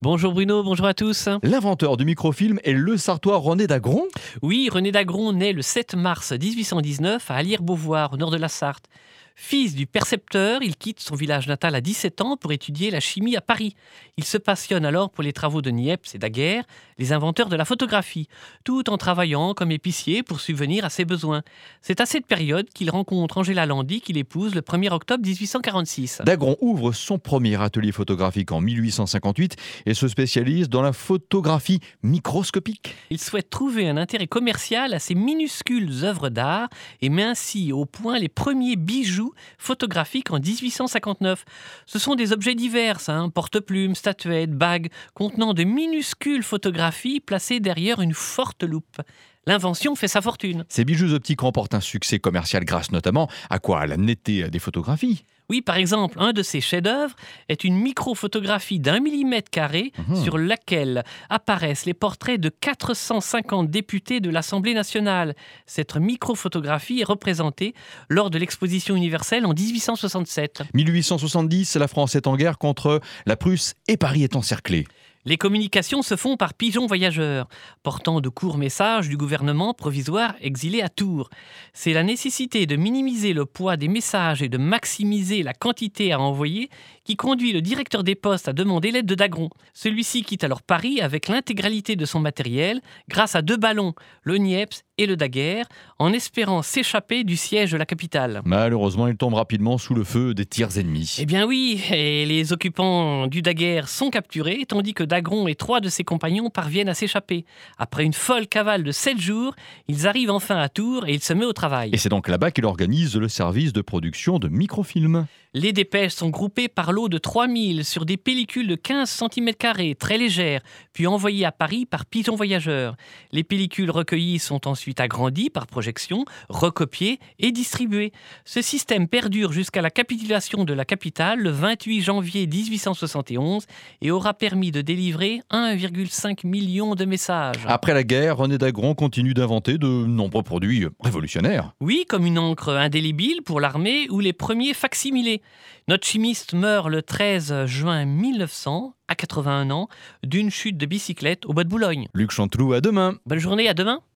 Bonjour Bruno, bonjour à tous. L'inventeur du microfilm est le Sartois René Dagron. Oui, René Dagron naît le 7 mars 1819 à Allières-Beauvoir, au nord de la Sarthe. Fils du percepteur, il quitte son village natal à 17 ans pour étudier la chimie à Paris. Il se passionne alors pour les travaux de Niepce et Daguerre, les inventeurs de la photographie, tout en travaillant comme épicier pour subvenir à ses besoins. C'est à cette période qu'il rencontre Angela Landi, qu'il épouse le 1er octobre 1846. Dagron ouvre son premier atelier photographique en 1858 et se spécialise dans la photographie microscopique. Il souhaite trouver un intérêt commercial à ces minuscules œuvres d'art et met ainsi au point les premiers bijoux photographiques en 1859. Ce sont des objets divers, porte-plumes, statuettes, bagues, contenant de minuscules photographies placées derrière une forte loupe. L'invention fait sa fortune. Ces bijoux optiques remportent un succès commercial grâce notamment à quoi? À la netteté des photographies. Oui, par exemple, un de ses chefs-d'œuvre est une microphotographie d'1 millimètre carré sur laquelle apparaissent les portraits de 450 députés de l'Assemblée nationale. Cette microphotographie est représentée lors de l'exposition universelle en 1867. 1870, la France est en guerre contre la Prusse et Paris est encerclé. Les communications se font par pigeons voyageurs, portant de courts messages du gouvernement provisoire exilé à Tours. C'est la nécessité de minimiser le poids des messages et de maximiser la quantité à envoyer qui conduit le directeur des postes à demander l'aide de Dagron. Celui-ci quitte alors Paris avec l'intégralité de son matériel grâce à 2 ballons, le Niepce et le Daguerre, en espérant s'échapper du siège de la capitale. Malheureusement, il tombe rapidement sous le feu des tirs ennemis. Eh bien oui, et les occupants du Daguerre sont capturés, tandis que Dagron et 3 de ses compagnons parviennent à s'échapper. Après une folle cavale de 7 jours, ils arrivent enfin à Tours et il se met au travail. Et c'est donc là-bas qu'il organise le service de production de microfilms. Les dépêches sont groupées par lot de 3000 sur des pellicules de 15 cm², très légères, puis envoyées à Paris par pigeons voyageurs. Les pellicules recueillies sont ensuite agrandies par projection, recopiées et distribuées. Ce système perdure jusqu'à la capitulation de la capitale le 28 janvier 1871 et aura permis de délivrer 1,5 million de messages. Après la guerre, René Dagron continue d'inventer de nombreux produits révolutionnaires. Oui, comme une encre indélébile pour l'armée ou les premiers facsimilés. Notre chimiste meurt le 13 juin 1900, à 81 ans, d'une chute de bicyclette au bois de Boulogne. Luc Chanteloup, à demain. Bonne journée, à demain.